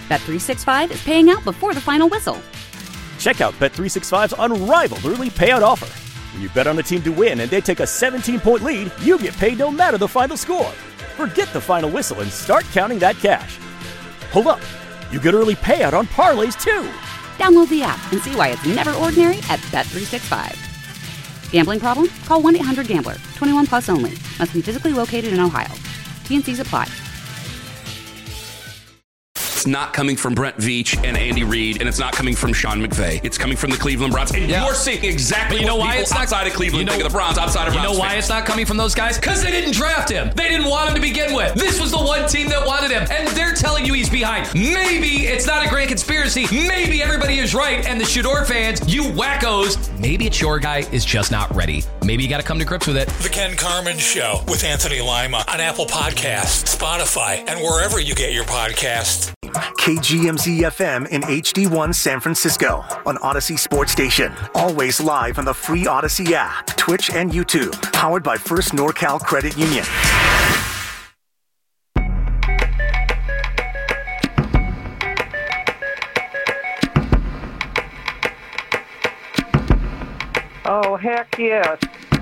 Bet365 is paying out before the final whistle. Check out Bet365's unrivaled early payout offer. When you bet on a team to win and they take a 17-point lead, you get paid no matter the final score. Forget the final whistle and start counting that cash. Hold up. You get early payout on parlays, too. Download the app and see why it's never ordinary at Bet365. Gambling problem? Call 1-800-GAMBLER. 21 plus only. Must be physically located in Ohio. T&Cs apply. It's not coming from Brent Veach and Andy Reid, and it's not coming from Sean McVay. It's coming from the Cleveland Browns. And you're seeing exactly what people outside of Cleveland think of the Browns, outside of Browns. You know why it's not coming from those guys? Because they didn't draft him. They didn't want him to begin with. This was the one team that wanted him, and they're telling you he's behind. Maybe it's not a grand conspiracy. Maybe everybody is right, and the Shador fans, you wackos, maybe it's your guy is just not ready. Maybe you got to come to grips with it. The Ken Carman Show with Anthony Lima on Apple Podcasts, Spotify, and wherever you get your podcasts. KGMZ FM in HD1 San Francisco on Odyssey Sports Station. Always live on the free Odyssey app, Twitch, and YouTube. Powered by First NorCal Credit Union. Oh, heck yes.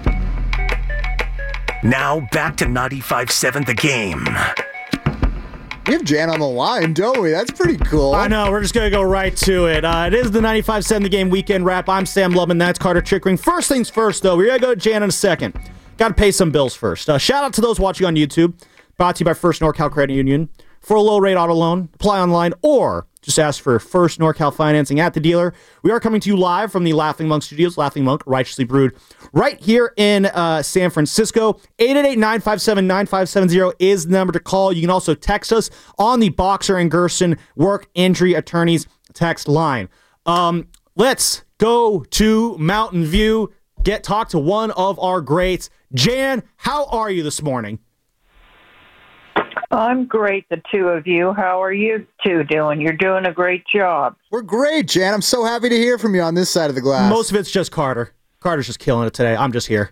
Now back to 95.7 The Game. We have Jan on the line, don't we? That's pretty cool. I know. We're just going to go right to it. It is the 95.7 The Game weekend wrap. I'm Sam Lubman. That's Carter Chickering. First things first, though. We're going to go to Jan in a second. Got to pay some bills first. Shout out to those watching on YouTube. Brought to you by First NorCal Credit Union. For a low-rate auto loan, apply online or just ask for First NorCal financing at the dealer. We are coming to you live from the Laughing Monk Studios. Laughing Monk, righteously brewed, right here in San Francisco. 888-957-9570 is the number to call. You can also text us on the Boxer and Gerson Work Injury Attorneys text line. Let's go to Mountain View. Talk to one of our greats. Jan, how are you this morning? I'm great, the two of you. How are you two doing? You're doing a great job. We're great, Jan. I'm so happy to hear from you on this side of the glass. Most of it's just Carter. Carter's just killing it today. I'm just here.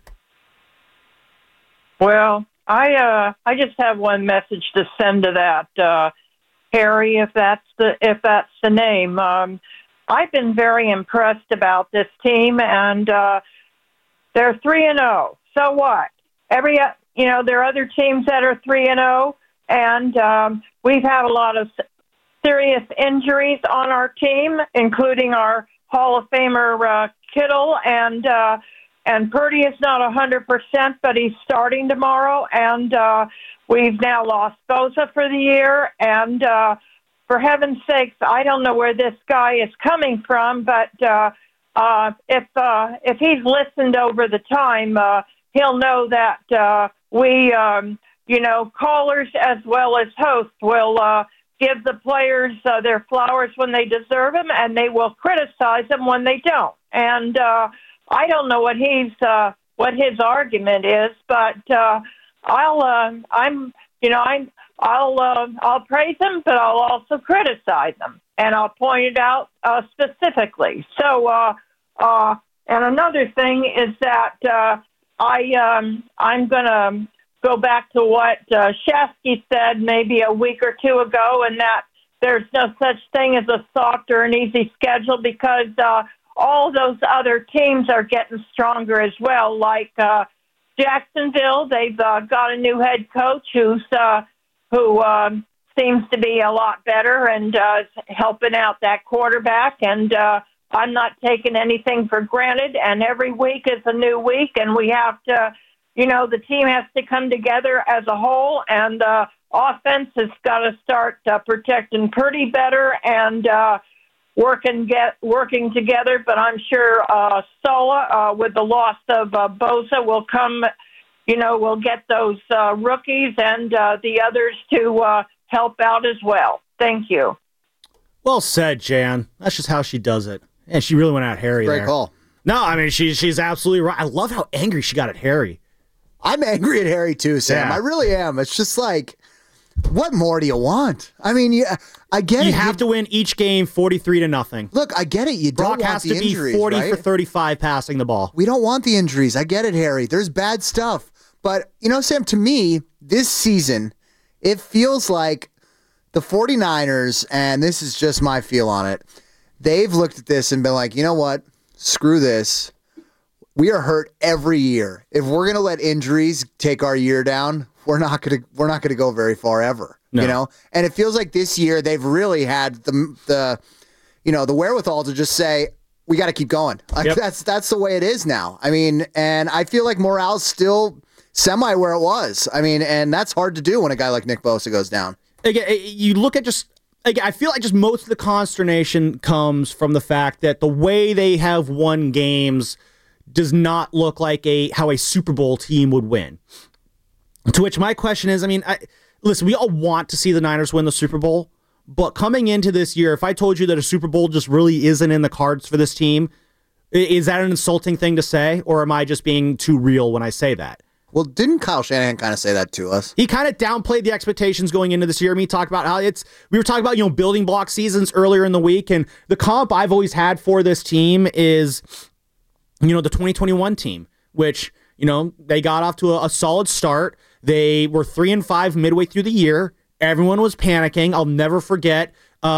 Well, I just have one message to send to that Harry, if that's the name. I've been very impressed about this team, and they're 3-0. So what? There are other teams that are 3-0. And we've had a lot of serious injuries on our team, including our Hall of Famer Kittle, and Purdy is not 100%, but he's starting tomorrow. And we've now lost Bosa for the year. And for heaven's sakes, I don't know where this guy is coming from, but if he's listened over the time, he'll know that we. Callers as well as hosts will give the players their flowers when they deserve them, and they will criticize them when they don't. And I don't know what his argument is, but I'll praise them, but I'll also criticize them, and I'll point it out specifically. So, and another thing is that I'm going to go back to what Shasky said maybe a week or two ago, and that there's no such thing as a soft or an easy schedule, because all those other teams are getting stronger as well. Like Jacksonville, they've got a new head coach who seems to be a lot better and is helping out that quarterback. And I'm not taking anything for granted, and every week is a new week, and we have to, the team has to come together as a whole, and offense has got to start protecting Purdy better and working together. But I'm sure Sola, with the loss of Bosa, will come, will get those rookies and the others to help out as well. Thank you. Well said, Jan. That's just how she does it. And she really went at Harry there. Great call. No, I mean, she's absolutely right. I love how angry she got at Harry. I'm angry at Harry too, Sam. Yeah. I really am. It's just like, what more do you want? I mean, I get it. You have to win each game 43-0. Look, I get it. You don't want the injuries, Brock has to be 40 for 35 passing the ball. We don't want the injuries. I get it, Harry. There's bad stuff. But, Sam, to me, this season, it feels like The 49ers, and this is just my feel on it, they've looked at this and been like, you know what? Screw this. We are hurt every year. If we're going to let injuries take our year down, we're not going to go very far ever. No. You know? And it feels like this year they've really had the wherewithal to just say, we got to keep going. Like, that's the way it is now. I mean, and I feel like morale's still semi where it was. I mean, and that's hard to do when a guy like Nick Bosa goes down. Again, you look at I feel like just most of the consternation comes from the fact that the way they have won games does not look like how a Super Bowl team would win. To which my question is, I mean, listen, we all want to see the Niners win the Super Bowl, but coming into this year, if I told you that a Super Bowl just really isn't in the cards for this team, is that an insulting thing to say, or am I just being too real when I say that? Well, didn't Kyle Shanahan kind of say that to us? He kind of downplayed the expectations going into this year. I mean, he talked about how we were talking about, building block seasons earlier in the week, and the comp I've always had for this team is, the 2021 team, which, they got off to a solid start. They were 3-5 midway through the year. Everyone was panicking. I'll never forget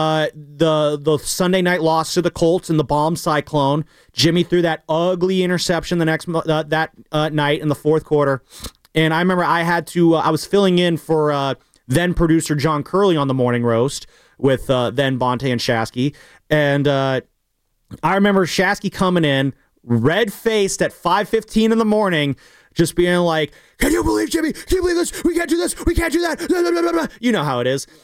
the Sunday night loss to the Colts in the bomb cyclone. Jimmy threw that ugly interception the next night in the fourth quarter. And I remember I was filling in for then producer John Curley on the morning roast with then Bonte and Shasky. And I remember Shasky coming in red-faced at 5:15 in the morning, just being like, can you believe, Jimmy? Can you believe this? We can't do this. We can't do that. Blah, blah, blah, blah. You know how it is.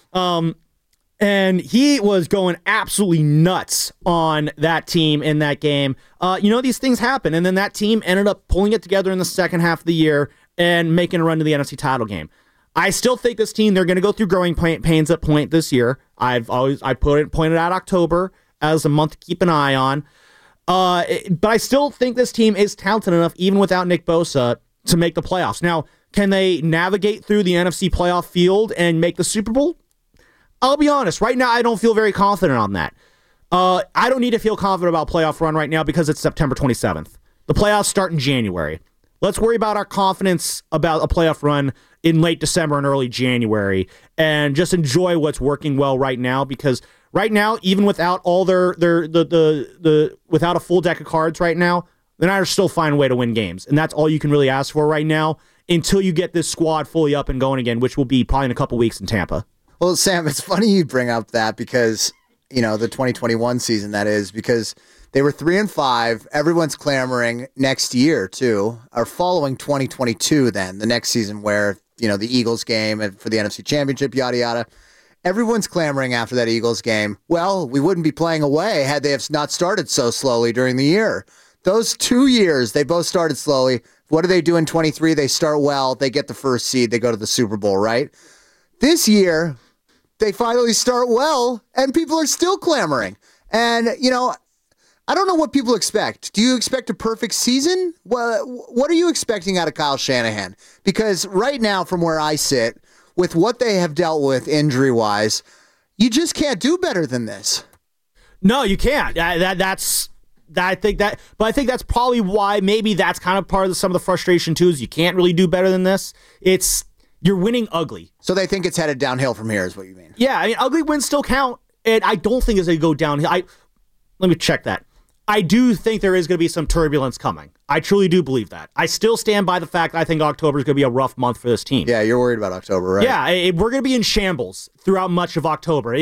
And he was going absolutely nuts on that team in that game. These things happen. And then that team ended up pulling it together in the second half of the year and making a run to the NFC title game. I still think this team, they're going to go through growing pains at point this year. I pointed out October as a month to keep an eye on. But I still think this team is talented enough, even without Nick Bosa, to make the playoffs. Now, can they navigate through the NFC playoff field and make the Super Bowl? I'll be honest. Right now, I don't feel very confident on that. I don't need to feel confident about playoff run right now because it's September 27th. The playoffs start in January. Let's worry about our confidence about a playoff run in late December and early January and just enjoy what's working well right now, because right now, even without all without a full deck of cards right now, the Niners still find a way to win games. And that's all you can really ask for right now until you get this squad fully up and going again, which will be probably in a couple weeks in Tampa. Well, Sam, it's funny you bring up that because, the 2021 season, that is, because they were 3-5. Everyone's clamoring next year, too, or following 2022 then, the next season where, the Eagles game for the NFC Championship, yada, yada. Everyone's clamoring after that Eagles game. Well, we wouldn't be playing away had they have not started so slowly during the year. Those 2 years, they both started slowly. What do they do in 23? They start well. They get the first seed. They go to the Super Bowl, right? This year, they finally start well, and people are still clamoring. And, I don't know what people expect. Do you expect a perfect season? Well, what are you expecting out of Kyle Shanahan? Because right now, from where I sit, with what they have dealt with injury-wise, you just can't do better than this. No, you can't. I think that's probably why maybe that's kind of part of some of the frustration too, is you can't really do better than this. You're winning ugly. So they think it's headed downhill from here is what you mean? Yeah, I mean, ugly wins still count, and I don't think it's going to go downhill. Let me check that. I do think there is going to be some turbulence coming. I truly do believe that. I still stand by the fact that I think October is going to be a rough month for this team. Yeah, you're worried about October, right? Yeah, we're going to be in shambles throughout much of October.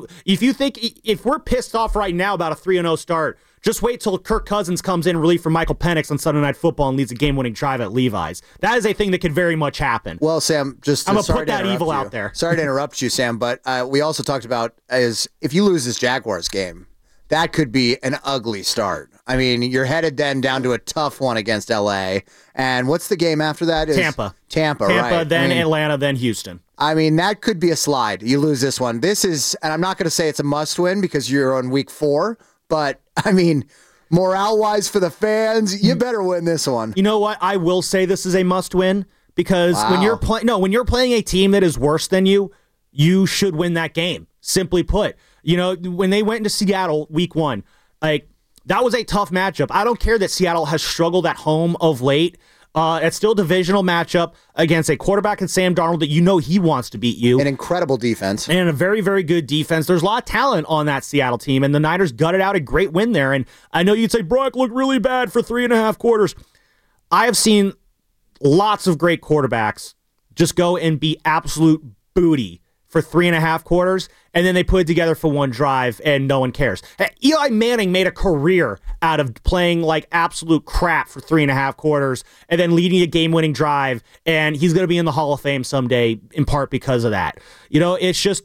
If we're pissed off right now about a 3-0 start, just wait till Kirk Cousins comes in relief from Michael Penix on Sunday Night Football and leads a game-winning drive at Levi's. That is a thing that could very much happen. Well, Sam, I'm going to put that evil out there. Sorry to interrupt you, Sam, but we also talked about if you lose this Jaguars game, that could be an ugly start. I mean, you're headed then down to a tough one against L.A. And what's the game after that? Tampa, right? Then Atlanta, then Houston. I mean, that could be a slide. You lose this one. This is, and I'm not going to say it's a must-win because you're on week 4, but, I mean, morale-wise for the fans, you better win this one. You know what? I will say this is a must-win because when you're playing a team that is worse than you, you should win that game. Simply put. When they went into Seattle week 1, that was a tough matchup. I don't care that Seattle has struggled at home of late. It's still a divisional matchup against a quarterback in Sam Darnold that you know he wants to beat you. An incredible defense. And a very, very good defense. There's a lot of talent on that Seattle team, and the Niners gutted out a great win there. And I know you'd say, Brock looked really bad for 3.5 quarters. I have seen lots of great quarterbacks just go and be absolute booty for 3.5 quarters, and then they put it together for one drive, and no one cares. Eli Manning made a career out of playing like absolute crap for 3.5 quarters, and then leading a game-winning drive, and he's going to be in the Hall of Fame someday, in part because of that. It's just,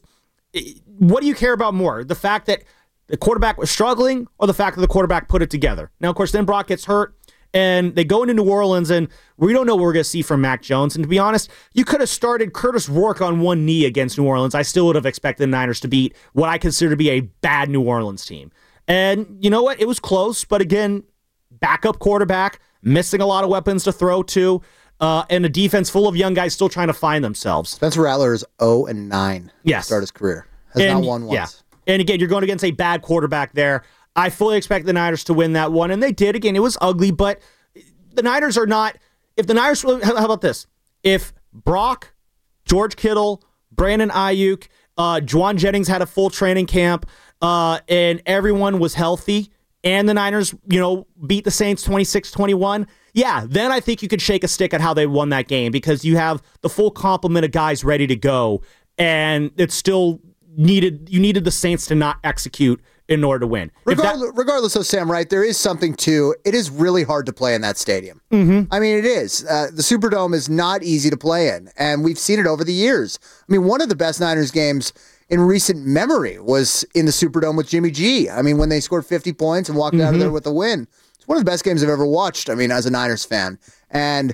what do you care about more? The fact that the quarterback was struggling, or the fact that the quarterback put it together? Now, of course, then Brock gets hurt, and they go into New Orleans, and we don't know what we're going to see from Mac Jones. And to be honest, you could have started Curtis Rourke on one knee against New Orleans. I still would have expected the Niners to beat what I consider to be a bad New Orleans team. And you know what? It was close, but again, backup quarterback, missing a lot of weapons to throw to, and a defense full of young guys still trying to find themselves. Spencer Rattler is 0-9 to start his career. Has not won once. Yeah. And again, you're going against a bad quarterback there. I fully expect the Niners to win that one, and they did. Again, it was ugly, but the Niners are not... If the Niners... How about this? If Brock, George Kittle, Brandon Ayuk, Juwan Jennings had a full training camp, and everyone was healthy, and the Niners, beat the Saints 26-21, yeah, then I think you could shake a stick at how they won that game, because you have the full complement of guys ready to go, and it's still needed... You needed the Saints to not execute in order to win. Regardless of Sam, right, there is something to it is really hard to play in that stadium. Mm-hmm. I mean, it is. The Superdome is not easy to play in, and we've seen it over the years. I mean, one of the best Niners games in recent memory was in the Superdome with Jimmy G. I mean, when they scored 50 points and walked out of there with a win. It's one of the best games I've ever watched, I mean, as a Niners fan. And,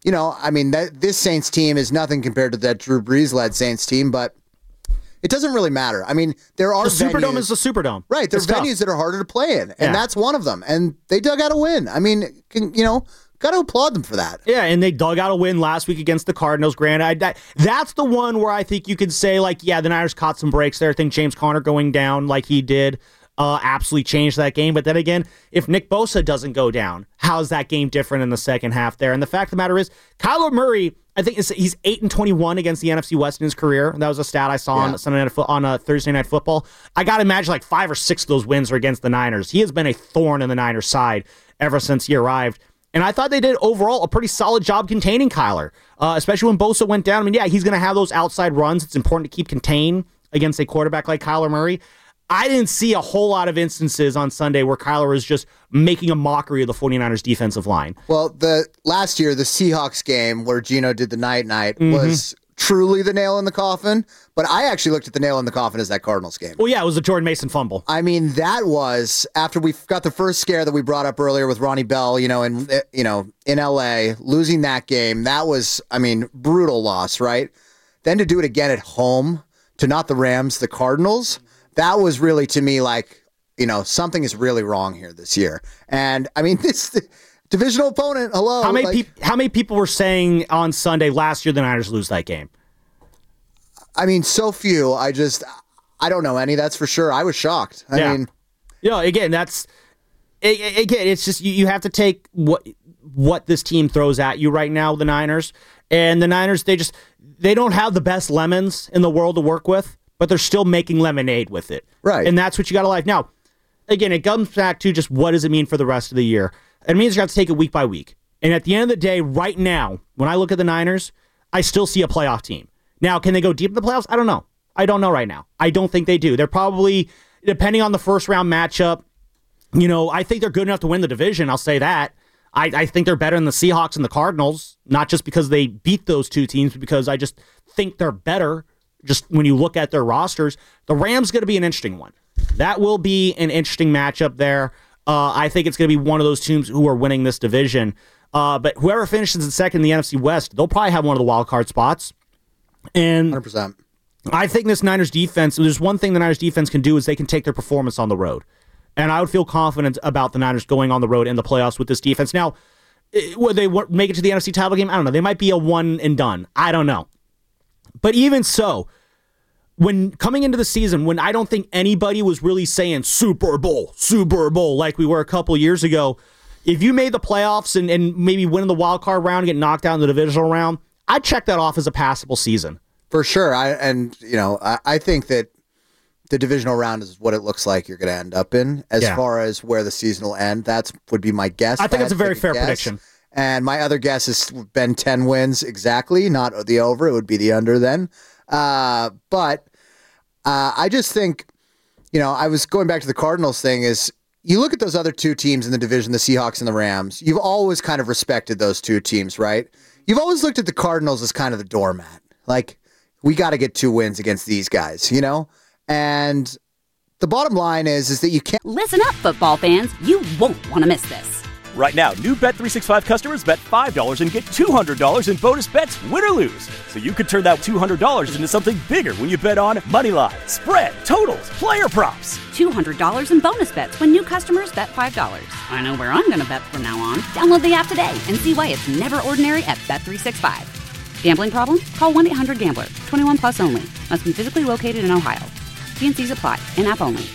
this Saints team is nothing compared to that Drew Brees-led Saints team, but it doesn't really matter. I mean, there are the Superdome is the Superdome. Right. There are venues that are harder to play in, and that's one of them. And they dug out a win. I mean, got to applaud them for that. Yeah, and they dug out a win last week against the Cardinals. Granted, that's the one where I think you could say, the Niners caught some breaks there. I think James Conner going down like he did absolutely changed that game. But then again, if Nick Bosa doesn't go down, how's that game different in the second half there? And the fact of the matter is, Kyler Murray, I think he's 8-21 against the NFC West in his career. That was a stat I saw on Thursday Night Football. I got to imagine 5 or 6 of those wins are against the Niners. He has been a thorn in the Niners' side ever since he arrived. And I thought they did overall a pretty solid job containing Kyler, especially when Bosa went down. I mean, yeah, he's going to have those outside runs. It's important to keep contained against a quarterback like Kyler Murray. I didn't see a whole lot of instances on Sunday where Kyler was just making a mockery of the 49ers defensive line. Well, last year, the Seahawks game where Geno did the night was truly the nail in the coffin, but I actually looked at the nail in the coffin as that Cardinals game. Well, yeah, it was the Jordan Mason fumble. I mean, that was after we got the first scare that we brought up earlier with Ronnie Bell, in LA, losing that game. That was, brutal loss, right? Then to do it again at home to not the Rams, the Cardinals. That was really, to me, something is really wrong here this year. And, this divisional opponent, hello. How many people were saying on Sunday last year the Niners lose that game? So few. I don't know any, that's for sure. I was shocked. Again, it's just you have to take what this team throws at you right now, the Niners. And the Niners, they don't have the best lemons in the world to work with, but they're still making lemonade with it. Right. And that's what you got to like. Now, again, it comes back to just what does it mean for the rest of the year? It means you have to take it week by week. And at the end of the day, right now, when I look at the Niners, I still see a playoff team. Now, can they go deep in the playoffs? I don't know. I don't know right now. I don't think they do. They're probably, depending on the first round matchup, I think they're good enough to win the division. I'll say that. I think they're better than the Seahawks and the Cardinals, not just because they beat those two teams, but because I just think they're better. Just when you look at their rosters, the Rams going to be an interesting one. That will be an interesting matchup there. I think it's going to be one of those teams who are winning this division. But whoever finishes in second in the NFC West, they'll probably have one of the wild card spots. And 100%. I think this Niners defense, there's one thing the Niners defense can do is they can take their performance on the road. And I would feel confident about the Niners going on the road in the playoffs with this defense. Now, would they make it to the NFC title game? I don't know. They might be a one and done. I don't know. But even so, when coming into the season, when I don't think anybody was really saying Super Bowl like we were a couple years ago, if you made the playoffs and maybe win the wild card round and get knocked out in the divisional round, I'd check that off as a passable season. For sure. I think that the divisional round is what it looks like you're going to end up in. As far as where the season will end, that would be my guess. I think it's a very fair prediction. And my other guess has been 10 wins exactly, not the over. It would be the under then. But I just think, I was going back to the Cardinals thing is you look at those other two teams in the division, the Seahawks and the Rams, you've always kind of respected those two teams, right? You've always looked at the Cardinals as kind of the doormat. Like, we got to get 2 wins against these guys, And the bottom line is that you can't... Listen up, football fans. You won't want to miss this. Right now, new Bet365 customers bet $5 and get $200 in bonus bets, win or lose. So you could turn that $200 into something bigger when you bet on moneyline, spread, totals, player props. $200 in bonus bets when new customers bet $5. I know where I'm going to bet from now on. Download the app today and see why it's never ordinary at Bet365. Gambling problem? Call 1-800-GAMBLER. 21 plus only. Must be physically located in Ohio. T&Cs apply. In-app only.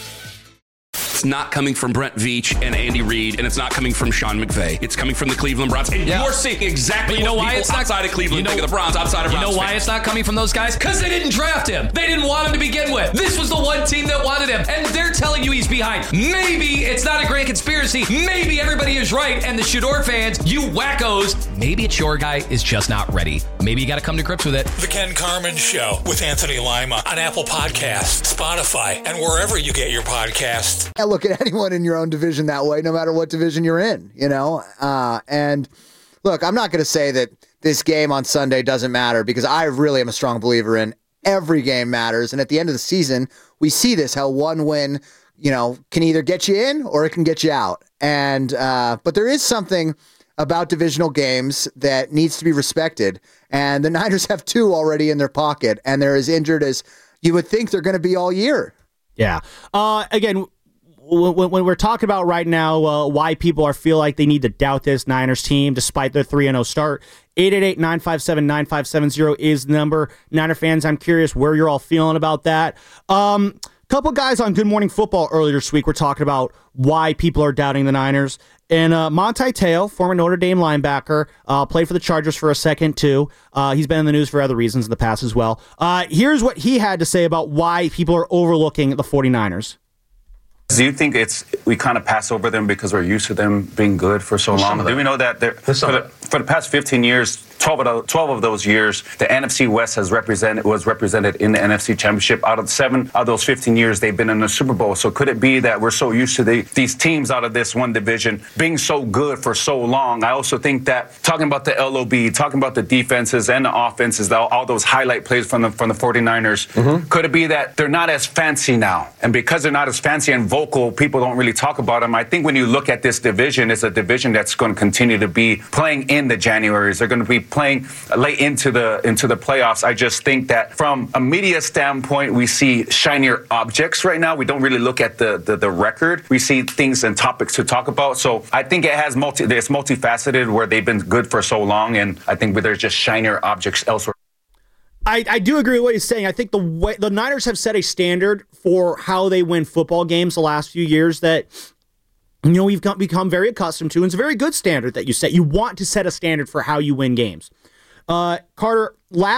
It's not coming from Brent Veach and Andy Reid, and it's not coming from Sean McVay. It's coming from the Cleveland Browns. And you're seeing exactly what people outside of Cleveland think of the Browns, outside of Browns. You know why it's not coming from those guys? Because they didn't draft him. They didn't want him to begin with. This was the one team that wanted him, and they're telling you he's behind. Maybe it's not a grand conspiracy. Maybe everybody is right, and the Shador fans, you wackos, maybe it's your guy is just not ready. Maybe you got to come to grips with it. The Ken Carman Show with Anthony Lima on Apple Podcasts, Spotify, and wherever you get your podcasts. I look at anyone in your own division that way, no matter what division you're in, And look, I'm not going to say that this game on Sunday doesn't matter because I really am a strong believer in every game matters. And at the end of the season, we see this, how one win, can either get you in or it can get you out. And but there is something about divisional games that needs to be respected. And the Niners have 2 already in their pocket, and they're as injured as you would think they're going to be all year. Yeah. Again, when we're talking about right now why people feel like they need to doubt this Niners team despite their 3-0 start, 888-957-9570 is the number. Niner fans, I'm curious where you're all feeling about that. Couple guys on Good Morning Football earlier this week were talking about why people are doubting the Niners. And Manti Te'o, former Notre Dame linebacker, played for the Chargers for a second, too. He's been in the news for other reasons in the past as well. Here's what he had to say about why people are overlooking the 49ers. Do you think we kind of pass over them because we're used to them being good for so long? Do we know that for the past 15 years, 12 of those years, the NFC West was represented in the NFC Championship. Out of 7 of those 15 years, they've been in the Super Bowl. So could it be that we're so used to these teams out of this one division being so good for so long? I also think that talking about the LOB, talking about the defenses and the offenses, all those highlight plays from the 49ers, could it be that they're not as fancy now? And because they're not as fancy and vocal, people don't really talk about them. I think when you look at this division, it's a division that's going to continue to be playing in the Januaries. They're going to be playing late into the playoffs. I just think that from a media standpoint, we see shinier objects right now. We don't really look at the record. We see things and topics to talk about. So I think it's multifaceted where they've been good for so long, and I think there's just shinier objects elsewhere. I do agree with what he's saying. I think the Niners have set a standard for how they win football games the last few years that we've become very accustomed to, and it's a very good standard that you set. You want to set a standard for how you win games. Carter,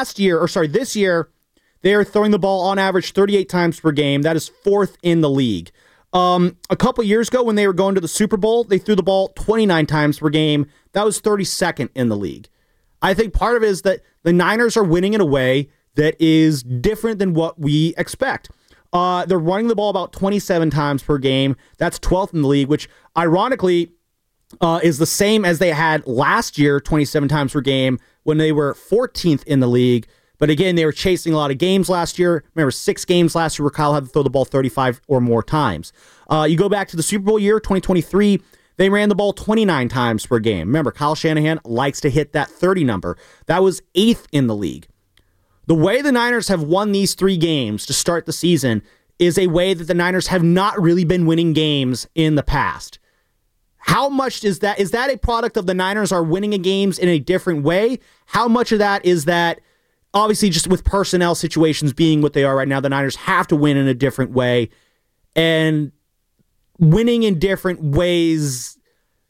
this year, they are throwing the ball on average 38 times per game. That is 4th in the league. A couple years ago when they were going to the Super Bowl, they threw the ball 29 times per game. That was 32nd in the league. I think part of it is that the Niners are winning in a way that is different than what we expect. They're running the ball about 27 times per game. That's 12th in the league, which ironically is the same as they had last year, 27 times per game, when they were 14th in the league. But again, they were chasing a lot of games last year. Remember, 6 games last year where Kyle had to throw the ball 35 or more times. You go back to the Super Bowl year, 2023, they ran the ball 29 times per game. Remember, Kyle Shanahan likes to hit that 30 number. That was 8th in the league. The way the Niners have won these 3 games to start the season is a way that the Niners have not really been winning games in the past. How much is that? Is that a product of the Niners are winning games in a different way? How much of that is that, obviously, just with personnel situations being what they are right now, the Niners have to win in a different way. And winning in different ways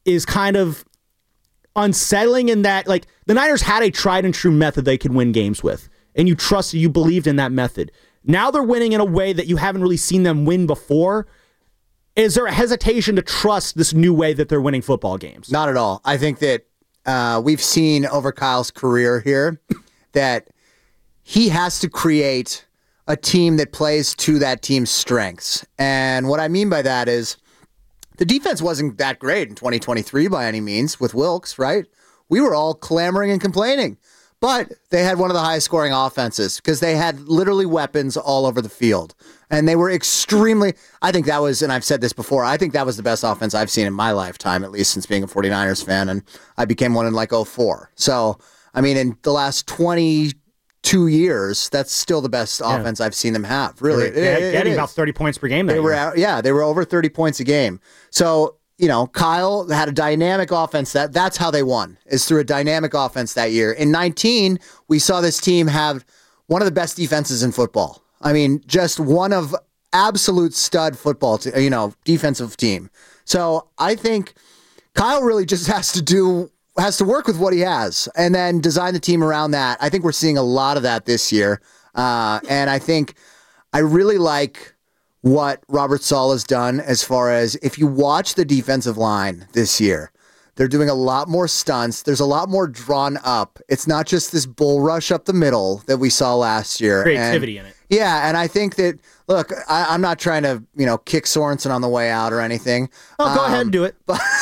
is kind of unsettling in that, like, the Niners had a tried and true method they could win games with, and you trusted, you believed in that method. Now they're winning in a way that you haven't really seen them win before. Is there a hesitation to trust this new way that they're winning football games? Not at all. I think that we've seen over Kyle's career here that he has to create a team that plays to that team's strengths. And what I mean by that is the defense wasn't that great in 2023 by any means with Wilkes, right? We were all clamoring and complaining. But they had one of the highest scoring offenses because they had literally weapons all over the field. And they were extremely, I think that was, and I've said this before, I think that was the best offense I've seen in my lifetime, at least since being a 49ers fan. And I became one in like 2004. So, I mean, in the last 22 years, that's still the best offense I've seen them have. Really. Getting about 30 points per game. They were over 30 points a game. So, you know, Kyle had a dynamic offense. That's how they won, is through a dynamic offense that year. In 19, we saw this team have one of the best defenses in football. I mean, just one of absolute stud football, defensive team. So I think Kyle really just has to work with what he has and then design the team around that. I think we're seeing a lot of that this year. And I think I really like what Robert Saleh has done as far as if you watch the defensive line this year, they're doing a lot more stunts. There's a lot more drawn up. It's not just this bull rush up the middle that we saw last year. Creativity in it. Yeah, and I think that, look, I'm not trying to, kick Sorensen on the way out or anything. Oh, go ahead and do it.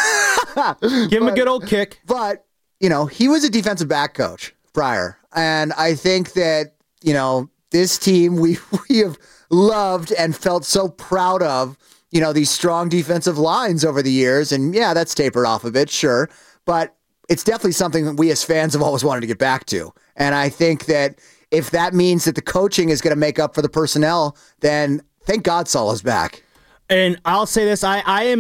Give him a good old kick. But, he was a defensive back coach prior. And I think that, this team we have loved and felt so proud of, these strong defensive lines over the years. And yeah, that's tapered off a bit, sure. But it's definitely something that we as fans have always wanted to get back to. And I think that if that means that the coaching is going to make up for the personnel, then thank God Saleh's back. And I'll say this, I am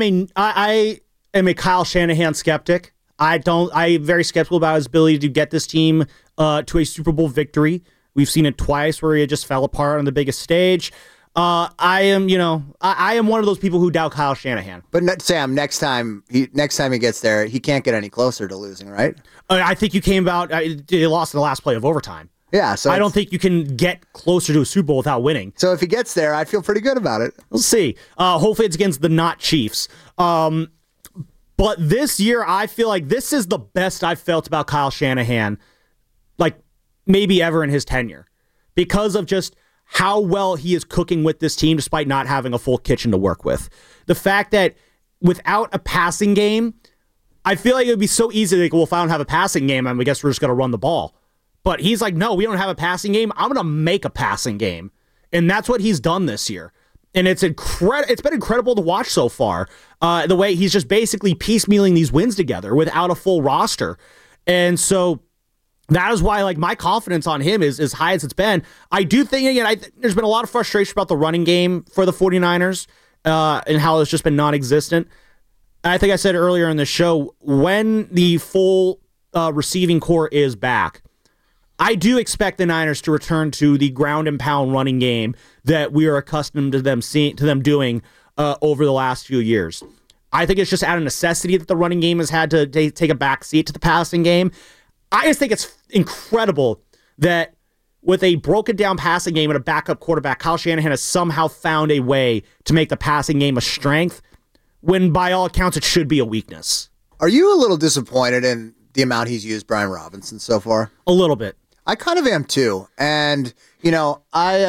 a Kyle Shanahan skeptic. I'm very skeptical about his ability to get this team to a Super Bowl victory. We've seen it twice where he just fell apart on the biggest stage. I am one of those people who doubt Kyle Shanahan. But Sam, next time he gets there, he can't get any closer to losing, right? I think you came about. They lost in the last play of overtime. Yeah, so I don't think you can get closer to a Super Bowl without winning. So if he gets there, I feel pretty good about it. We'll see. Hopefully it's against the not Chiefs. But this year, I feel like this is the best I've felt about Kyle Shanahan, like maybe ever in his tenure, because of just how well he is cooking with this team despite not having a full kitchen to work with. The fact that without a passing game, I feel like it would be so easy to think, well, if I don't have a passing game, I guess we're just going to run the ball. But he's like, no, we don't have a passing game. I'm going to make a passing game. And that's what he's done this year. And it's been incredible to watch so far, the way he's just basically piecemealing these wins together without a full roster. And so that is why, like, my confidence on him is as high as it's been. I do think, again, there's been a lot of frustration about the running game for the 49ers and how it's just been non-existent. I think I said earlier in the show, when the full receiving core is back, I do expect the Niners to return to the ground and pound running game that we are accustomed to them doing over the last few years. I think it's just out of necessity that the running game has had to take a back seat to the passing game. I just think it's incredible that with a broken down passing game and a backup quarterback, Kyle Shanahan has somehow found a way to make the passing game a strength when by all accounts it should be a weakness. Are you a little disappointed in the amount he's used Brian Robinson so far? A little bit. I kind of am too. And, we'll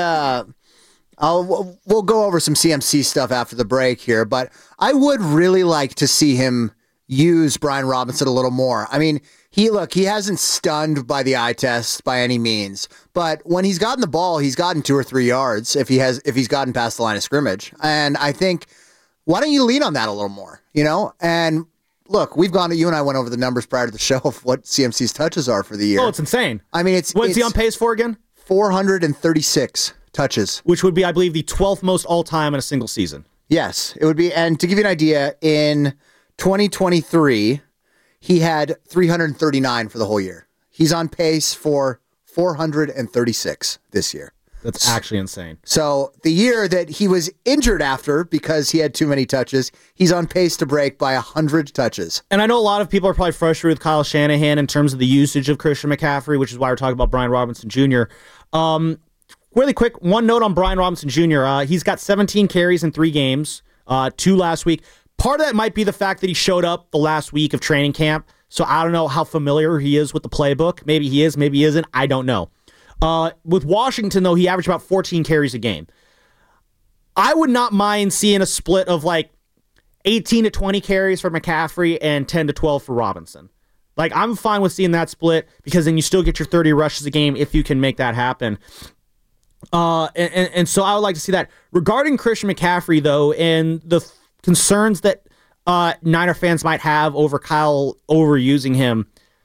go over some CMC stuff after the break here, but I would really like to see him use Brian Robinson a little more. I mean, he hasn't stunned by the eye test by any means, but when he's gotten the ball, he's gotten 2 or 3 yards if he's gotten past the line of scrimmage. And I think, why don't you lean on that a little more, And look, you and I went over the numbers prior to the show of what CMC's touches are for the year. Oh, it's insane. I mean, what's he on pace for again? 436 touches. Which would be, I believe, the 12th most all-time in a single season. Yes, it would be. And to give you an idea, in 2023, he had 339 for the whole year. He's on pace for 436 this year. That's actually insane. So the year that he was injured after because he had too many touches, he's on pace to break by 100 touches. And I know a lot of people are probably frustrated with Kyle Shanahan in terms of the usage of Christian McCaffrey, which is why we're talking about Brian Robinson Jr. Really quick, one note on Brian Robinson Jr. He's got 17 carries in 3 games, 2 last week. Part of that might be the fact that he showed up the last week of training camp. So I don't know how familiar he is with the playbook. Maybe he is, maybe he isn't. I don't know. With Washington, though, he averaged about 14 carries a game. I would not mind seeing a split of like 18 to 20 carries for McCaffrey and 10 to 12 for Robinson. Like, I'm fine with seeing that split because then you still get your 30 rushes a game if you can make that happen. And so I would like to see that. Regarding Christian McCaffrey, though, and the concerns that Niner fans might have over Kyle overusing him,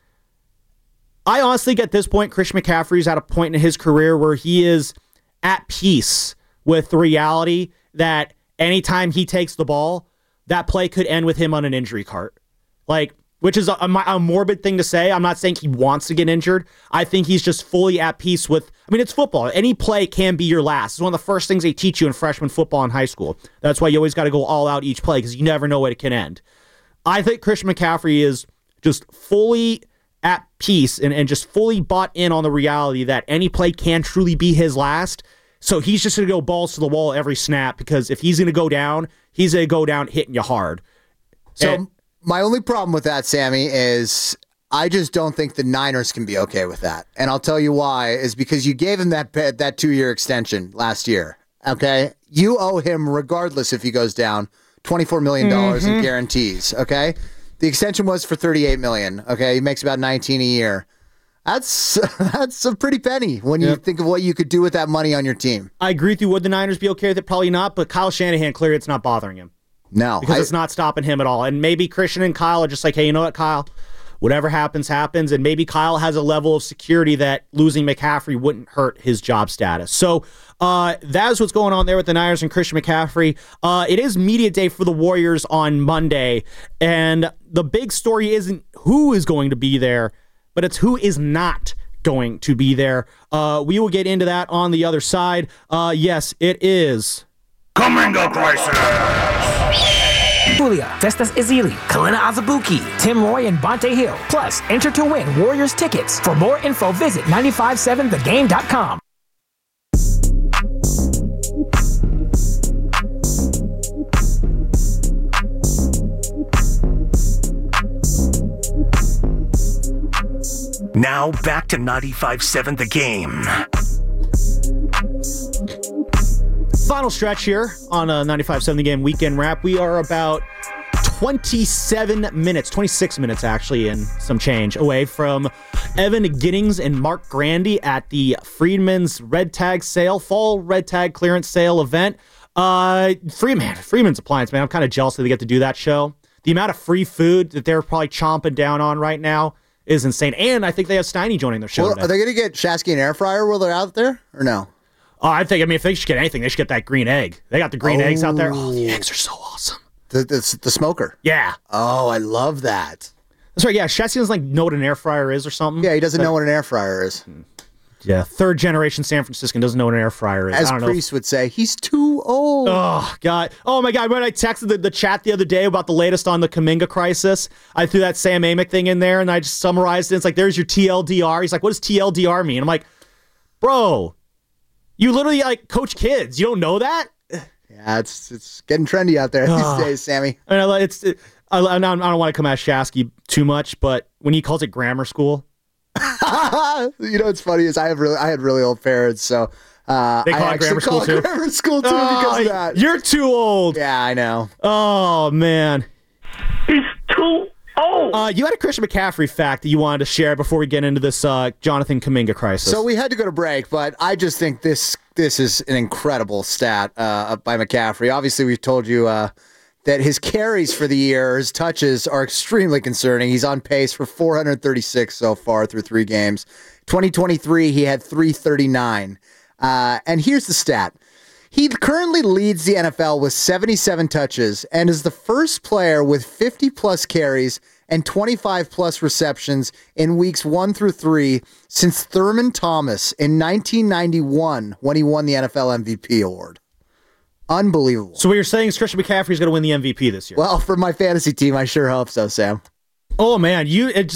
I honestly, at this point, Christian McCaffrey is at a point in his career where he is at peace with the reality that anytime he takes the ball, that play could end with him on an injury cart. Like, which is a morbid thing to say. I'm not saying he wants to get injured. I think he's just fully at peace with, I mean, it's football. Any play can be your last. It's one of the first things they teach you in freshman football in high school. That's why you always got to go all out each play because you never know what it can end. I think Christian McCaffrey is just fully at peace and just fully bought in on the reality that any play can truly be his last. So he's just going to go balls to the wall every snap because if he's going to go down, he's going to go down hitting you hard. So my only problem with that, Sammy, is I just don't think the Niners can be okay with that. And I'll tell you why, is because you gave him that 2-year extension last year. Okay? You owe him, regardless if he goes down, $24 million in guarantees. Okay? The extension was for $38 million. Okay, he makes about $19 a year. That's a pretty penny when you think of what you could do with that money on your team. I agree with you. Would the Niners be okay with it? Probably not. But Kyle Shanahan, clearly, it's not bothering him. No, because it's not stopping him at all. And maybe Christian and Kyle are just like, hey, you know what, Kyle? Whatever happens, happens. And maybe Kyle has a level of security that losing McCaffrey wouldn't hurt his job status. So that is what's going on there with the Niners and Christian McCaffrey. It is media day for the Warriors on Monday. And the big story isn't who is going to be there, but it's who is not going to be there. We will get into that on the other side. Yes, it is Kuminga Crisis! Julia, Festus Ezeli, Kalina Azubuike, Tim Roy, and Bonte Hill. Plus, enter to win Warriors tickets. For more info, visit 957thegame.com. Now back to 95.7 The Game. Final stretch here on a 95.7 The Game weekend wrap. We are about 26 minutes actually, and some change away from Evan Giddings and Mark Grandy at the Freedman's Red Tag sale, fall Red Tag clearance sale event. Freedman's Appliance, man. I'm kind of jealous that they get to do that show. The amount of free food that they're probably chomping down on right now is insane. And I think they have Steiny joining their show. Well, are they going to get Shasky an air fryer while they're out there, or no? I think, if they should get anything, they should get that green egg. They got the green eggs out there. Oh, the eggs are so awesome. The smoker. Yeah. Oh, I love that. That's right. Yeah, Shasky doesn't know what an air fryer is or something. Yeah, he doesn't know what an air fryer is. Yeah, third generation San Franciscan doesn't know what an air fryer is. As Priest would say, he's too old. Oh, God. Oh, my God. When I texted the chat the other day about the latest on the Kuminga crisis, I threw that Sam Amick thing in there, and I just summarized it. It's like, there's your TLDR. He's like, what does TLDR mean? I'm like, bro, you literally, coach kids. You don't know that? Yeah, it's getting trendy out there these days, Sammy. I don't want to come at Shasky too much, but when he calls it grammar school. You know what's funny is I had really old parents, so they call it grammar school too. Grammar school too because of that. You're too old. Yeah, I know. Oh man, he's too old. You had a Christian McCaffrey fact that you wanted to share before we get into this Jonathan Kuminga crisis. So we had to go to break, but I just think this is an incredible stat by McCaffrey. Obviously, we've told you that his carries for the year, his touches, are extremely concerning. He's on pace for 436 so far through 3 games. 2023, he had 339. And here's the stat. He currently leads the NFL with 77 touches and is the first player with 50-plus carries and 25-plus receptions in weeks 1 through 3 since Thurman Thomas in 1991 when he won the NFL MVP award. Unbelievable. So what you're saying is Christian McCaffrey is going to win the MVP this year? Well, for my fantasy team, I sure hope so, Sam. Oh, man.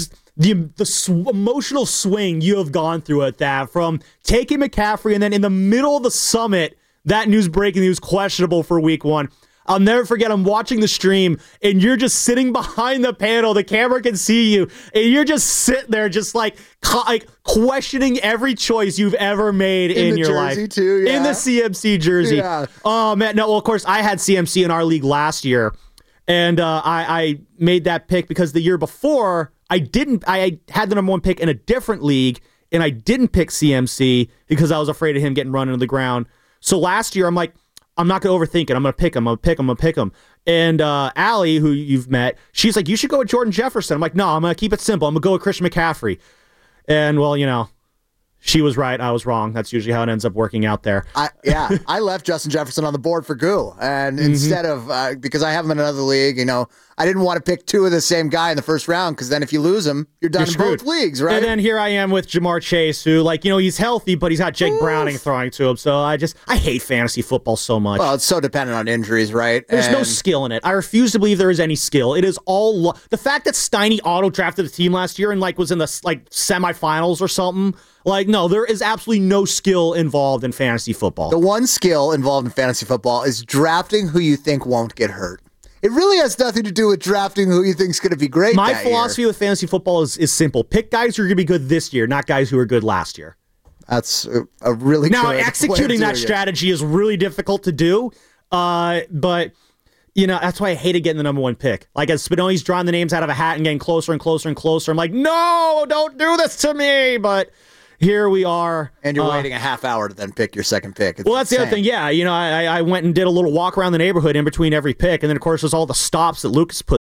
The emotional swing you have gone through at that, from taking McCaffrey and then in the middle of the summit, that news breaking he was questionable for week 1. I'll never forget, I'm watching the stream, and you're just sitting behind the panel. The camera can see you, and you're just sitting there just like questioning every choice you've ever made in your life. Too, yeah. In the CMC jersey. Yeah. Oh, man. No, well, of course, I had CMC in our league last year, and I made that pick because the year before, I had the number 1 pick in a different league, and I didn't pick CMC because I was afraid of him getting run into the ground. So last year, I'm like, I'm not going to overthink it. I'm going to pick him. And Allie, who you've met, she's like, you should go with Jordan Jefferson. I'm like, no, I'm going to keep it simple. I'm going to go with Christian McCaffrey. And, well, she was right. I was wrong. That's usually how it ends up working out there. I left Justin Jefferson on the board for Goo. And instead of, because I have him in another league, I didn't want to pick 2 of the same guy in the first round because then if you lose him, you're done in both leagues, right? And then here I am with Jamar Chase, who, he's healthy, but he's got Jake Browning throwing to him. So I hate fantasy football so much. Well, it's so dependent on injuries, right? There's no skill in it. I refuse to believe there is any skill. It is all the fact that Steiny auto-drafted the team last year and, was in the, semifinals or something. No, there is absolutely no skill involved in fantasy football. The one skill involved in fantasy football is drafting who you think won't get hurt. It really has nothing to do with drafting who you think is going to be great. My philosophy with fantasy football is simple. Pick guys who are going to be good this year, not guys who are good last year. That's a really now good executing that strategy is really difficult to do, but that's why I hated getting the number 1 pick. As Spinelli's drawing the names out of a hat and getting closer and closer and closer, I'm like, no, don't do this to me. But here we are. And you're waiting a half hour to then pick your second pick. Well, that's the other thing. Yeah, I went and did a little walk around the neighborhood in between every pick. And then, of course, there's all the stops that Lucas put.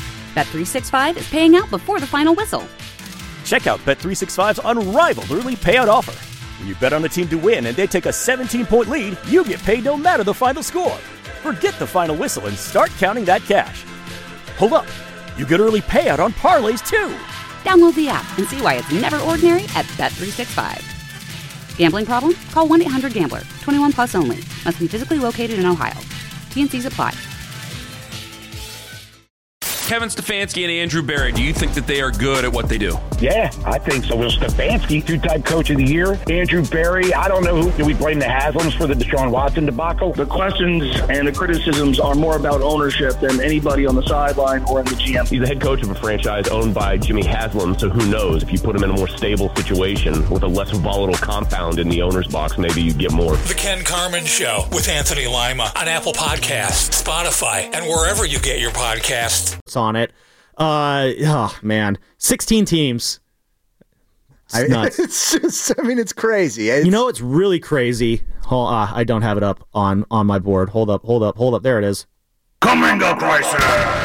Bet365 is paying out before the final whistle. Check out Bet365's unrivaled early payout offer. When you bet on a team to win and they take a 17-point lead, you get paid no matter the final score. Forget the final whistle and start counting that cash. Hold up. You get early payout on parlays, too. Download the app and see why it's never ordinary at Bet365. Gambling problem? Call 1-800-GAMBLER. 21 plus only. Must be physically located in Ohio. T&Cs apply. Kevin Stefanski and Andrew Berry, do you think that they are good at what they do? Yeah, I think so. Well, Stefanski, 2-time coach of the year. Andrew Berry, I don't know who. Do we blame the Haslams for the Deshaun Watson debacle? The questions and the criticisms are more about ownership than anybody on the sideline or in the GM. He's the head coach of a franchise owned by Jimmy Haslam, so who knows? If you put him in a more stable situation with a less volatile compound in the owner's box, maybe you get more. The Ken Carman Show with Anthony Lima on Apple Podcasts, Spotify, and wherever you get your podcasts. On it. Oh, man. 16 teams. It's nuts. It's crazy. It's really crazy. I don't have it up on my board. Hold up. There it is. Kaminga crisis.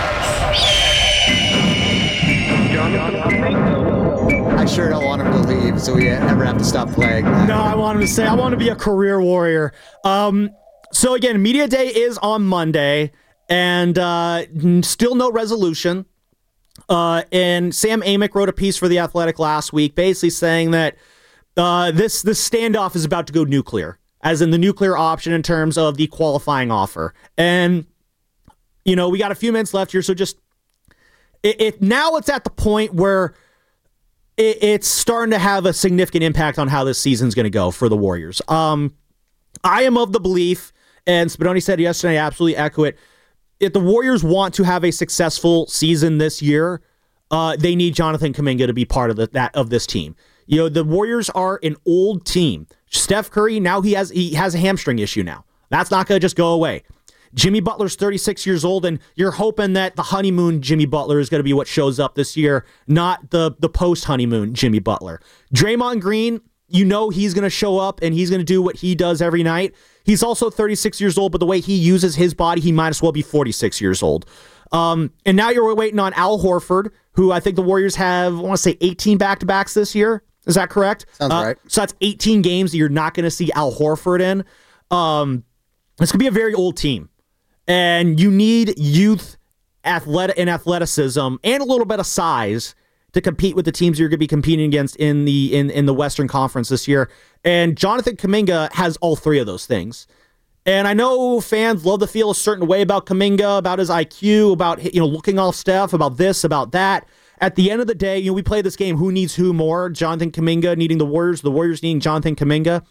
I sure don't want him to leave, so we never have to stop playing. No, I want him to say, I want to be a career warrior. So again, Media Day is on Monday. And still no resolution. And Sam Amick wrote a piece for The Athletic last week basically saying that this standoff is about to go nuclear, as in the nuclear option in terms of the qualifying offer. And, we got a few minutes left here, so just now it's at the point where it's starting to have a significant impact on how this season's going to go for the Warriors. I am of the belief, and Spadoni said yesterday, I absolutely echo it, if the Warriors want to have a successful season this year, they need Jonathan Kuminga to be part of this team. The Warriors are an old team. Steph Curry, now he has a hamstring issue now. That's not going to just go away. Jimmy Butler's 36 years old, and you're hoping that the honeymoon Jimmy Butler is going to be what shows up this year, not the post-honeymoon Jimmy Butler. Draymond Green, he's going to show up, and he's going to do what he does every night. He's also 36 years old, but the way he uses his body, he might as well be 46 years old. And now you're waiting on Al Horford, who I think the Warriors have, I want to say 18 back-to-backs this year. Is that correct? Sounds right. So that's 18 games that you're not going to see Al Horford in. It's going to be a very old team. And you need youth athleticism and a little bit of size to compete with the teams you're going to be competing against in the Western Conference this year. And Jonathan Kuminga has all three of those things. And I know fans love to feel a certain way about Kuminga, about his IQ, about looking off Steph, about this, about that. At the end of the day, we play this game, who needs who more? Jonathan Kuminga needing the Warriors needing Jonathan Kuminga.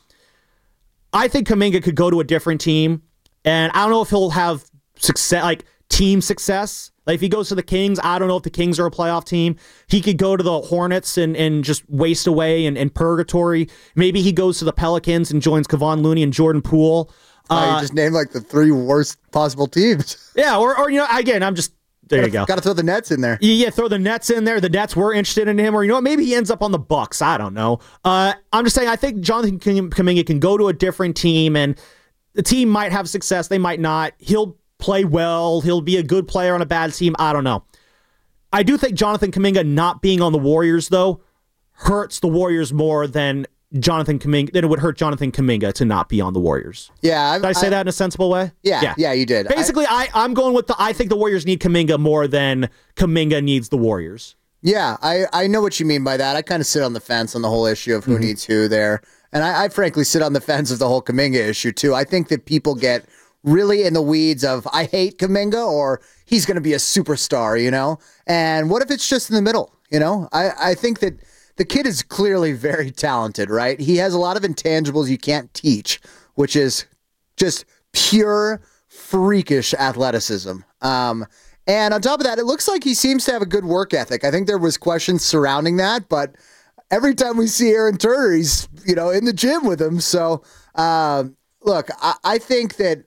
I think Kuminga could go to a different team, and I don't know if he'll have success, like team success. Like if he goes to the Kings, I don't know if the Kings are a playoff team. He could go to the Hornets and just waste away in purgatory. Maybe he goes to the Pelicans and joins Kevon Looney and Jordan Poole. You just named like the three worst possible teams. Yeah, or again, I'm just there. You go. Got to throw the Nets in there. Yeah, throw the Nets in there. The Nets were interested in him, or maybe he ends up on the Bucks. I don't know. I'm just saying. I think Jonathan Kuminga can go to a different team, and the team might have success. They might not. He'll play well. He'll be a good player on a bad team. I don't know. I do think Jonathan Kuminga not being on the Warriors though hurts the Warriors more than it would hurt Jonathan Kuminga to not be on the Warriors. Yeah. Did I say that in a sensible way? Yeah, you did. Basically, I'm going with I think the Warriors need Kuminga more than Kuminga needs the Warriors. Yeah, I know what you mean by that. I kind of sit on the fence on the whole issue of who needs who there. And I frankly sit on the fence of the whole Kuminga issue too. I think that people get really in the weeds of, I hate Kuminga or he's going to be a superstar, And what if it's just in the middle, I think that the kid is clearly very talented, right? He has a lot of intangibles you can't teach, which is just pure freakish athleticism. And on top of that, it looks like he seems to have a good work ethic. I think there was questions surrounding that, but every time we see Aaron Turner, he's, in the gym with him. So, look, I think that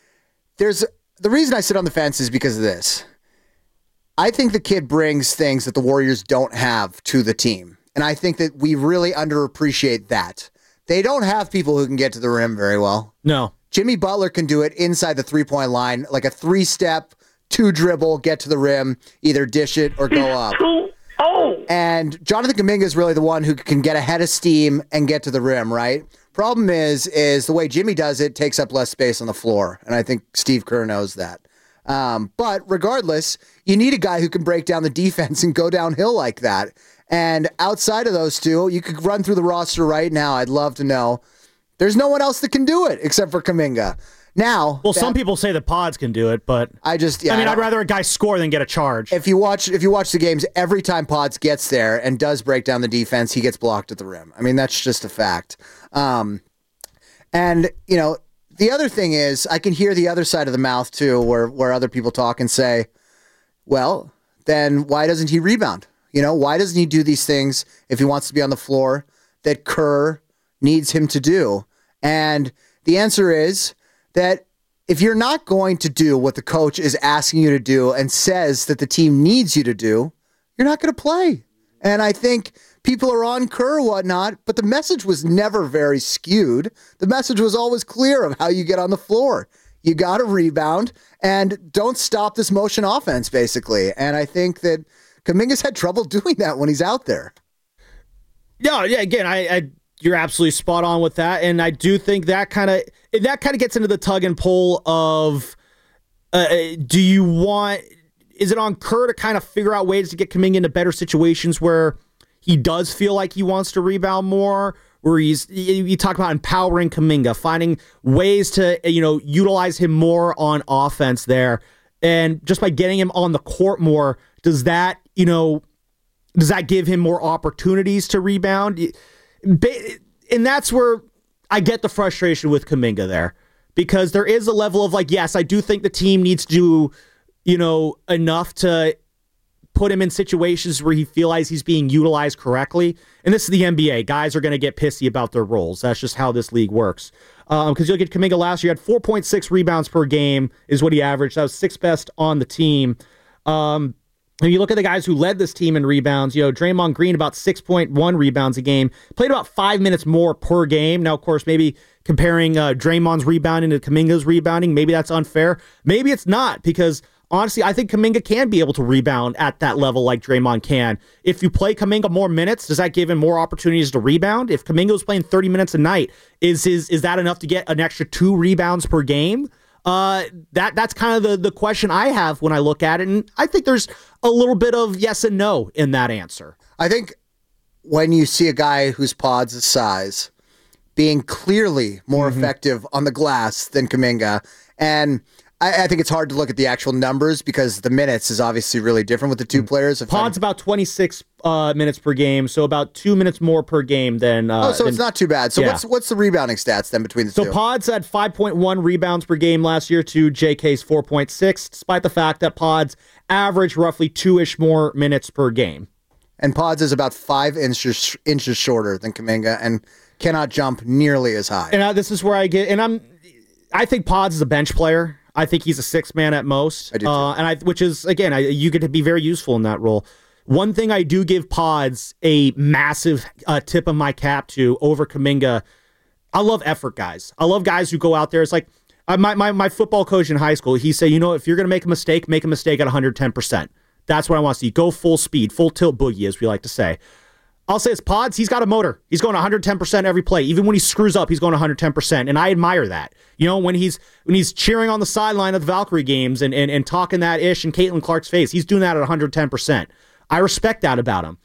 the reason I sit on the fence is because of this. I think the kid brings things that the Warriors don't have to the team. And I think that we really underappreciate that. They don't have people who can get to the rim very well. No. Jimmy Butler can do it inside the three-point line, like a 3-step, 2-dribble, get to the rim, either dish it or go up. And Jonathan Kuminga is really the one who can get ahead of steam and get to the rim, right? Problem is the way Jimmy does it takes up less space on the floor. And I think Steve Kerr knows that. But regardless, you need a guy who can break down the defense and go downhill like that. And outside of those two, you could run through the roster right now. I'd love to know. There's no one else that can do it except for Kuminga. Now, some people say that Pods can do it, but I'd rather a guy score than get a charge. If you watch the games, every time Pods gets there and does break down the defense, he gets blocked at the rim. I mean, that's just a fact. And the other thing is, I can hear the other side of the mouth too, where other people talk and say, well, then why doesn't he rebound? Why doesn't he do these things if he wants to be on the floor that Kerr needs him to do? And the answer is that if you're not going to do what the coach is asking you to do and says that the team needs you to do, you're not going to play. And I think people are on Kerr or whatnot, but the message was never very skewed. The message was always clear of how you get on the floor. You got to rebound and don't stop this motion offense, basically. And I think that Kuminga's had trouble doing that when he's out there. Yeah. Again, you're absolutely spot on with that, and I do think that kind of gets into the tug and pull of, is it on Kerr to kind of figure out ways to get Kuminga into better situations where he does feel like he wants to rebound more, where you talk about empowering Kuminga, finding ways to utilize him more on offense there, and just by getting him on the court more, does that give him more opportunities to rebound? And that's where I get the frustration with Kuminga there, because there is a level of yes, I do think the team needs to do, enough to put him in situations where he feels he's being utilized correctly. And this is the NBA. Guys are going to get pissy about their roles. That's just how this league works. Because you look at Kuminga last year, he had 4.6 rebounds per game is what he averaged. That was sixth best on the team. And you look at the guys who led this team in rebounds, Draymond Green, about 6.1 rebounds a game, played about 5 minutes more per game. Now, of course, maybe comparing Draymond's rebounding to Kuminga's rebounding, maybe that's unfair. Maybe it's not, because honestly, I think Kuminga can be able to rebound at that level like Draymond can. If you play Kuminga more minutes, does that give him more opportunities to rebound? If Kuminga was playing 30 minutes a night, is that enough to get an extra 2 rebounds per game? That's kind of the question I have when I look at it, and I think there's a little bit of yes and no in that answer. I think when you see a guy whose Pods' size being clearly more effective on the glass than Kuminga, and I think it's hard to look at the actual numbers because the minutes is obviously really different with the two players. Pod's about 26 minutes per game, so about 2 minutes more per game than... it's not too bad. So what's the rebounding stats then between the two? So Pod's had 5.1 rebounds per game last year to JK's 4.6, despite the fact that Pod's average roughly 2-ish more minutes per game. And Pod's is about 5 inches shorter than Kuminga and cannot jump nearly as high. And this is where I get... And I think Pod's is a bench player. I think he's a 6-man at most. I do too. Which is, again, you get to be very useful in that role. One thing I do give Pods a massive tip of my cap to over Kuminga, I love effort guys. I love guys who go out there. It's like my football coach in high school, he said, if you're going to make a mistake at 110%. That's what I want to see. Go full speed, full tilt boogie, as we like to say. I'll say it's Pods. He's got a motor. He's going 110% every play. Even when he screws up, he's going 110%. And I admire that. When he's cheering on the sideline of the Valkyrie games and talking that ish in Caitlin Clark's face, he's doing that at 110%. I respect that about him.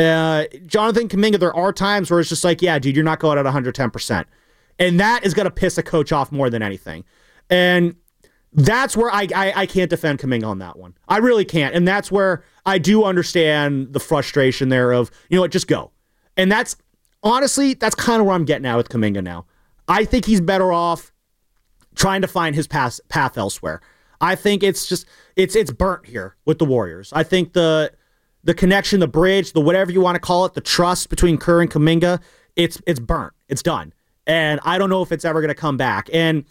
Jonathan Kuminga, there are times where it's just like, yeah, dude, you're not going at 110%. And that is going to piss a coach off more than anything. And that's where I can't defend Kuminga on that one. I really can't. And that's where I do understand the frustration there of, just go. And that's kind of where I'm getting at with Kuminga now. I think he's better off trying to find his path elsewhere. I think it's burnt here with the Warriors. I think the connection, the bridge, the whatever you want to call it, the trust between Kerr and Kuminga, it's burnt. It's done. And I don't know if it's ever going to come back. And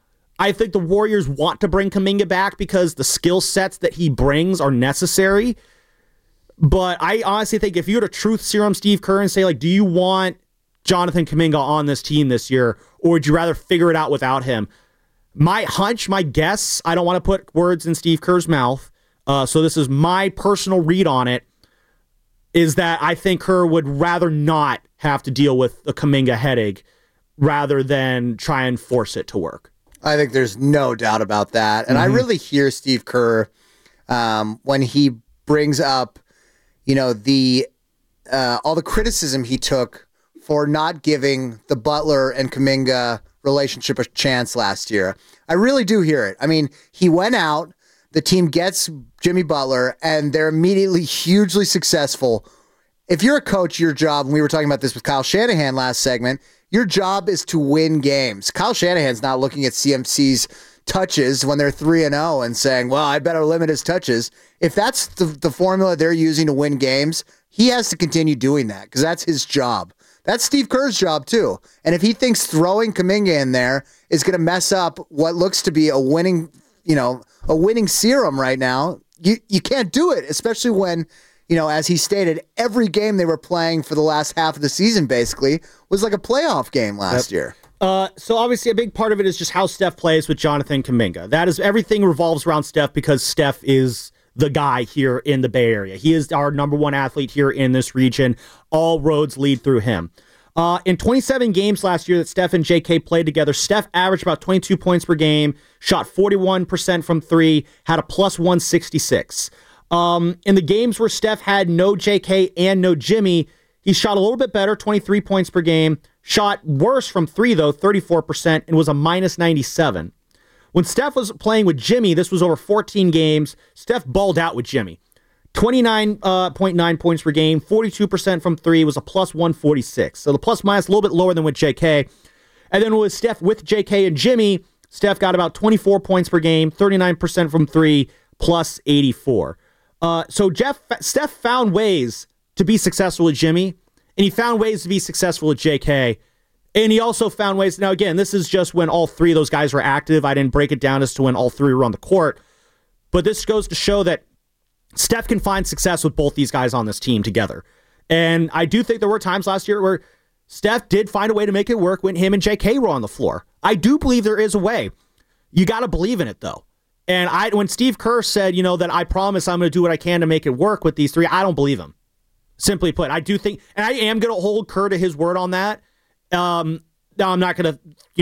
I think the Warriors want to bring Kuminga back because the skill sets that he brings are necessary. But I honestly think if you were to truth serum Steve Kerr and say, do you want Jonathan Kuminga on this team this year, or would you rather figure it out without him? My hunch, my guess, I don't want to put words in Steve Kerr's mouth, so this is my personal read on it, is that I think Kerr would rather not have to deal with the Kuminga headache rather than try and force it to work. I think there's no doubt about that. And I really hear Steve Kerr when he brings up, all the criticism he took for not giving the Butler and Kuminga relationship a chance last year. I really do hear it. I mean, he went out, the team gets Jimmy Butler, and they're immediately hugely successful. If you're a coach, your job, and we were talking about this with Kyle Shanahan last segment, your job is to win games. Kyle Shanahan's not looking at CMC's touches when they're 3-0 and saying, well, I better limit his touches. If that's the formula they're using to win games, he has to continue doing that because that's his job. That's Steve Kerr's job too. And if he thinks throwing Kuminga in there is going to mess up what looks to be a winning serum right now, you can't do it, especially when, as he stated, every game they were playing for the last half of the season basically was like a playoff game last year. So obviously a big part of it is just how Steph plays with Jonathan Kuminga. That is, everything revolves around Steph because Steph is the guy here in the Bay Area. He is our number one athlete here in this region. All roads lead through him. In 27 games last year that Steph and JK played together, Steph averaged about 22 points per game, shot 41% from three, had a plus 166. In the games where Steph had no JK and no Jimmy, he shot a little bit better, 23 points per game, shot worse from three, though, 34%, and was a minus 97. When Steph was playing with Jimmy, this was over 14 games, Steph balled out with Jimmy. 29.9 points per game, 42% from three, was a plus 146. So the plus minus a little bit lower than with JK. And then with Steph with JK and Jimmy, Steph got about 24 points per game, 39% from three, plus 84. So Steph found ways to be successful with Jimmy, and he found ways to be successful with JK. And he also found ways, now again, this is just when all three of those guys were active. I didn't break it down as to when all three were on the court. But this goes to show that Steph can find success with both these guys on this team together. And I do think there were times last year where Steph did find a way to make it work when him and JK were on the floor. I do believe there is a way. You got to believe in it, though. And when Steve Kerr said, that I promise I'm going to do what I can to make it work with these three, I don't believe him. Simply put, I do think, and I am going to hold Kerr to his word on that. Now, I'm not going to,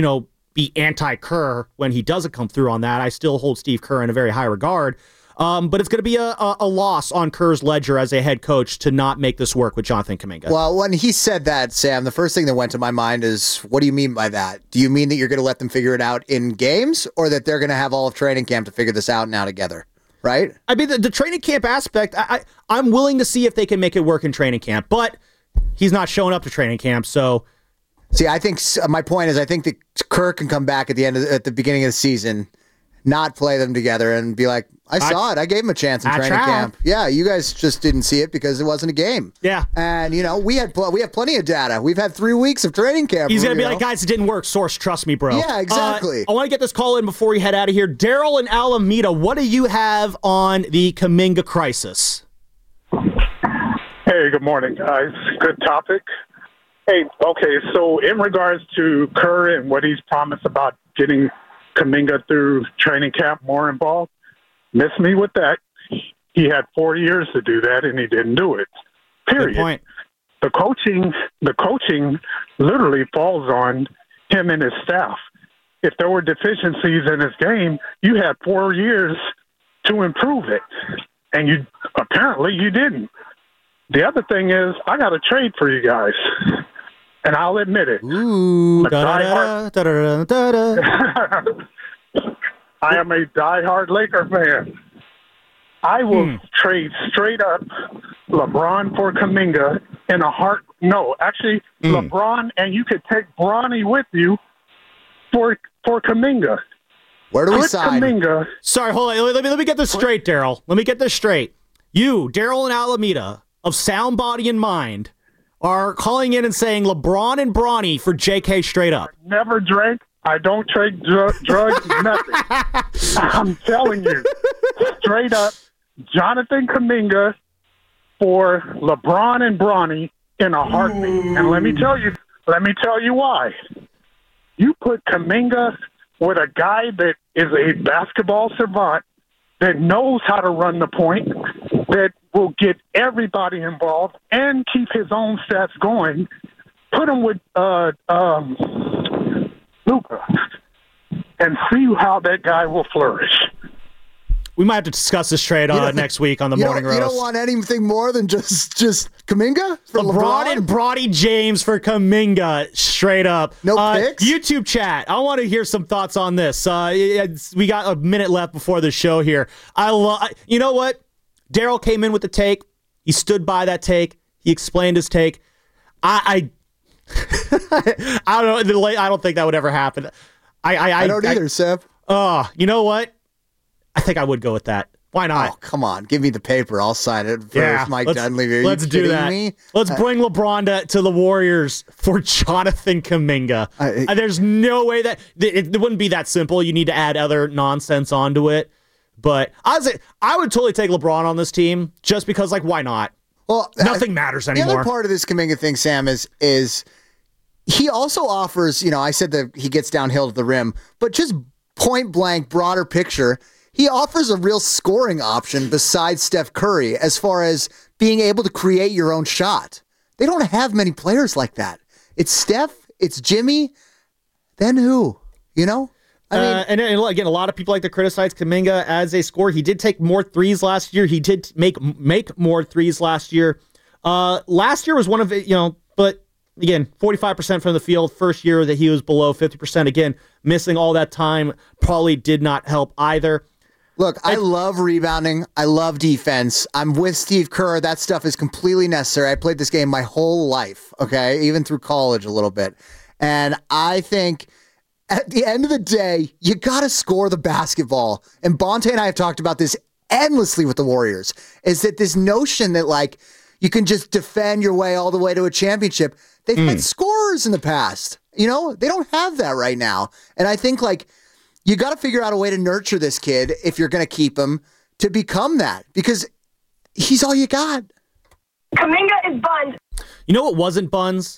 be anti-Kerr when he doesn't come through on that. I still hold Steve Kerr in a very high regard. But it's going to be a loss on Kerr's ledger as a head coach to not make this work with Jonathan Kuminga. Well, when he said that, Sam, the first thing that went to my mind is, what do you mean by that? Do you mean that you're going to let them figure it out in games, or that they're going to have all of training camp to figure this out now together? Right? I mean, the training camp aspect, I'm willing to see if they can make it work in training camp, but he's not showing up to training camp, so... See, I think my point is I think that Kerr can come back at the beginning of the season, not play them together, and be like, I saw it. I gave him a chance in training camp. Yeah, you guys just didn't see it because it wasn't a game. Yeah. And, we have plenty of data. We've had 3 weeks of training camp. He's going to be like, guys, it didn't work. Source, trust me, bro. Yeah, exactly. I want to get this call in before we head out of here. Daryl in Alameda, what do you have on the Kuminga crisis? Hey, good morning, guys. Good topic. Hey, okay, so in regards to Kerr and what he's promised about getting Kuminga through training camp more involved, miss me with that. He had 4 years to do that, and he didn't do it. Period. Good point. The coaching literally falls on him and his staff. If there were deficiencies in his game, you had 4 years to improve it, and you didn't. The other thing is, I got a trade for you guys. And I'll admit it. Ooh, I am a diehard Laker fan. I will trade straight up LeBron for Kuminga in a heart. No, actually, LeBron, and you could take Bronny with you for Kuminga. Where do we sign? Kuminga. Sorry, hold on. Let me get this straight, Daryl. Let me get this straight. You, Daryl in Alameda, of sound body and mind, are calling in and saying LeBron and Bronny for JK straight up. Never drank. I don't trade drugs, nothing. I'm telling you, straight up, Jonathan Kuminga for LeBron and Bronny in a heartbeat. And let me tell you why. You put Kuminga with a guy that is a basketball savant, that knows how to run the point, that will get everybody involved and keep his own stats going. Put him with Luka and see how that guy will flourish. We might have to discuss this trade next week on the Morning Roast. You don't want anything more than just Kuminga for LeBron and Bronny James for Kuminga, straight up. No picks? YouTube chat, I want to hear some thoughts on this. We got a minute left before the show here. You know what? Daryl came in with the take. He stood by that take. He explained his take. I don't know. I don't think that would ever happen. I don't either, Seb. You know what? I think I would go with that. Why not? Oh, come on. Give me the paper. I'll sign it for Mike Dunleavy. Let's do that. Me? Let's bring LeBron to the Warriors for Jonathan Kuminga. There's no way that it wouldn't be that simple. You need to add other nonsense onto it. But I would totally take LeBron on this team just because, why not? Well, nothing matters anymore. The other part of this Kuminga thing, Sam, is he also offers, I said that he gets downhill to the rim, but just point blank, broader picture, he offers a real scoring option besides Steph Curry as far as being able to create your own shot. They don't have many players like that. It's Steph, it's Jimmy, then who? And again, a lot of people like to criticize Kuminga as a scorer. He did take more threes last year. He did make more threes last year. Last year was one of it, but again, 45% from the field. First year that he was below 50%. Again, missing all that time probably did not help either. Look, I love rebounding. I love defense. I'm with Steve Kerr. That stuff is completely necessary. I played this game my whole life, okay, even through college a little bit. And I think at the end of the day, you got to score the basketball. And Bonte and I have talked about this endlessly with the Warriors, is that this notion that, you can just defend your way all the way to a championship. They've had scorers in the past. They don't have that right now. And I think, you got to figure out a way to nurture this kid if you're going to keep him to become that, because he's all you got. Kuminga is buns. You know what wasn't buns?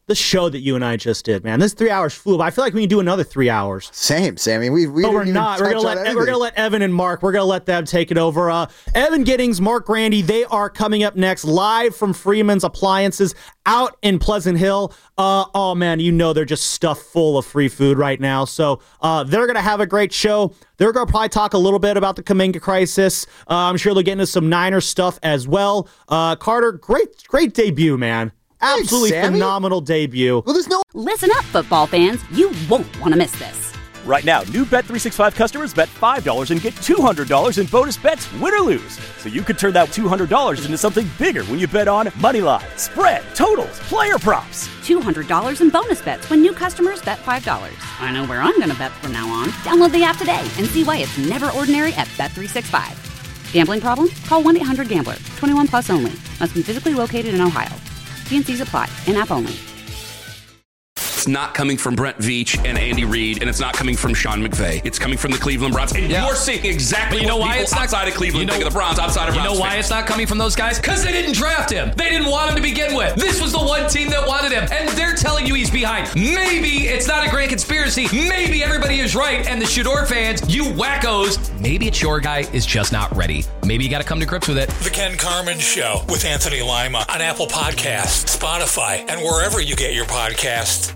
the show that you and I just did, man. This 3 hours flew by. I feel like we can do another 3 hours. Same. I mean, we but we're not. We're gonna let Evan and Mark. We're gonna let them take it over. Evan Giddings, Mark Grandy. They are coming up next, live from Freeman's Appliances out in Pleasant Hill. Oh man, you know they're just stuffed full of free food right now. So they're gonna have a great show. They're gonna probably talk a little bit about the Kuminga crisis. I'm sure they'll get into some Niners stuff as well. Carter, great debut, man. Absolutely phenomenal debut. Well, Listen up, football fans. You won't want to miss this. Right now, new Bet365 customers bet $5 and get $200 in bonus bets, win or lose. So you could turn that $200 into something bigger when you bet on moneyline, spread, totals, player props. $200 in bonus bets when new customers bet $5. I know where I'm going to bet from now on. Download the app today and see why it's never ordinary at Bet365. Gambling problem? Call 1-800-GAMBLER. 21 plus only. Must be physically located in Ohio. T&Cs apply. In-app only. It's not coming from Brent Veach and Andy Reid, and it's not coming from Sean McVay. It's coming from the Cleveland Browns. And you're seeing exactly what people outside of Cleveland think of the Browns, outside of Browns. You know why it's not coming from those guys? Because they didn't draft him. They didn't want him to begin with. This was the one team that wanted him, and they're telling you he's behind. Maybe it's not a grand conspiracy. Maybe everybody is right, and the Shador fans, you wackos, maybe it's your guy is just not ready. Maybe you got to come to grips with it. The Ken Carman Show with Anthony Lima on Apple Podcasts, Spotify, and wherever you get your podcasts.